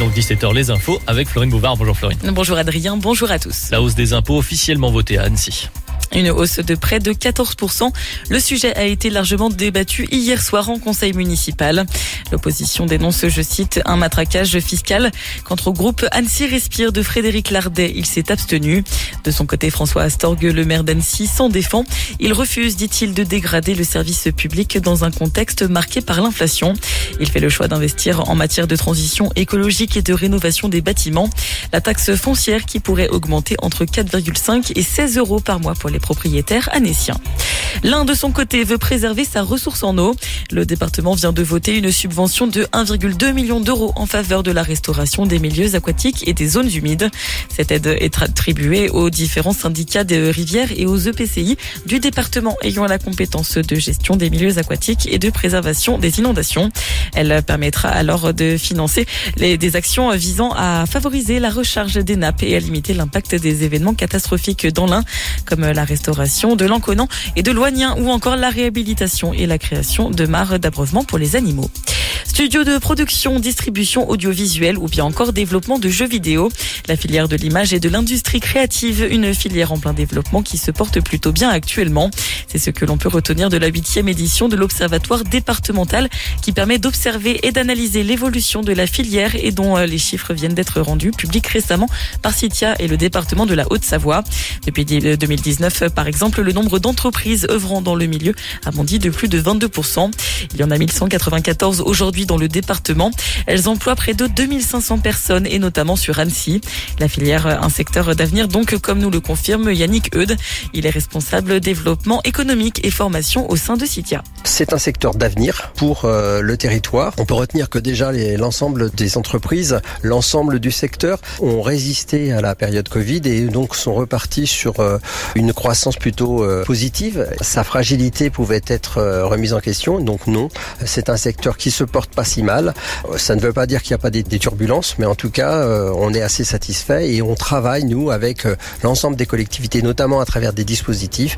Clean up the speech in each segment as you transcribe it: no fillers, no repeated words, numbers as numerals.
donc 17h les infos avec Florine Bouvard. Bonjour Florine. Bonjour Adrien, bonjour à tous. La hausse des impôts officiellement votée à Annecy. Une hausse de près de 14%. Le sujet a été largement débattu hier soir en conseil municipal. L'opposition dénonce, je cite, un matraquage fiscal. Quant au groupe Annecy Respire de Frédéric Lardet, il s'est abstenu. De son côté, François Astorgue, le maire d'Annecy, s'en défend. Il refuse, dit-il, de dégrader le service public dans un contexte marqué par l'inflation. Il fait le choix d'investir en matière de transition écologique et de rénovation des bâtiments. La taxe foncière qui pourrait augmenter entre 4,5 et 16 euros par mois pour les propriétaires annéciens. L'Ain, de son côté, veut préserver sa ressource en eau. Le département vient de voter une subvention de 1,2 million d'euros en faveur de la restauration des milieux aquatiques et des zones humides. Cette aide est attribuée aux différents syndicats de rivières et aux EPCI du département ayant la compétence de gestion des milieux aquatiques et de préservation des inondations. Elle permettra alors de financer des actions visant à favoriser la recharge des nappes et à limiter l'impact des événements catastrophiques dans l'Ain, comme la restauration de l'Anconan et de l'Oignien ou encore la réhabilitation et la création de mares d'abreuvement pour les animaux. Studio de production, distribution audiovisuelle ou bien encore développement de jeux vidéo. La filière de l'image et de l'industrie créative, une filière en plein développement qui se porte plutôt bien actuellement. C'est ce que l'on peut retenir de la 8e édition de l'Observatoire départemental qui permet d'observer et d'analyser l'évolution de la filière et dont les chiffres viennent d'être rendus publics récemment par Citia et le département de la Haute-Savoie. Depuis 2019, par exemple, le nombre d'entreprises œuvrant dans le milieu a bondi de plus de 22%. Il y en a 1194 aujourd'hui dans le département. Elles emploient près de 2500 personnes et notamment sur Annecy. La filière, un secteur d'avenir donc, comme nous le confirme Yannick Eudes. Il est responsable développement économique et formation au sein de Citia. C'est un secteur d'avenir pour le territoire. On peut retenir que déjà l'ensemble des entreprises, l'ensemble du secteur ont résisté à la période Covid et donc sont repartis sur une croissance plutôt positive. Sa fragilité pouvait être remise en question, donc non. C'est un secteur qui se porte pas si mal. Ça ne veut pas dire qu'il n'y a pas des turbulences, mais en tout cas, on est assez satisfait et on travaille, nous, avec l'ensemble des collectivités, notamment à travers des dispositifs,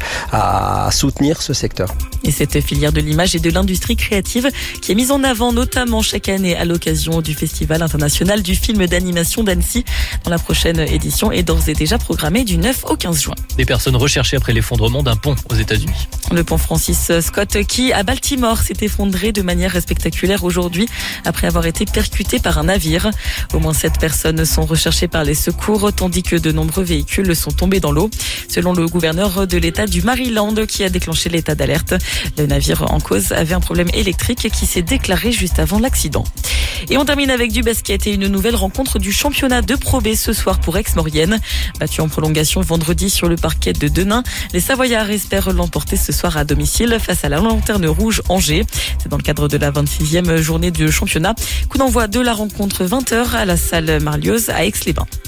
à soutenir ce secteur. Et cette filière de l'image et de l'industrie créative qui est mise en avant notamment chaque année à l'occasion du Festival international du film d'animation d'Annecy, dans la prochaine édition est d'ores et déjà programmée du 9 au 15 juin. Des personnes recherchées après l'effondrement d'un pont aux États-Unis. Le pont Francis Scott qui, à Baltimore, s'est effondré de manière spectaculaire aujourd'hui après avoir été percuté par un navire. Au moins 7 personnes sont recherchées par les secours tandis que de nombreux véhicules sont tombés dans l'eau. Selon le gouverneur de l'État du Maryland qui a déclenché l'état d'alerte, le navire en cause avait un problème électrique qui s'est déclaré juste avant l'accident. Et on termine avec du basket et une nouvelle rencontre du championnat de Pro B ce soir pour Aix-Maurienne. Battus en prolongation vendredi sur le parquet de Denain, les Savoyards espèrent l'emporter ce soir à domicile face à la Lanterne Rouge Angers. C'est dans le cadre de la 26e journée du championnat. Coup d'envoi de la rencontre 20h à la salle Marlioz à Aix-les-Bains.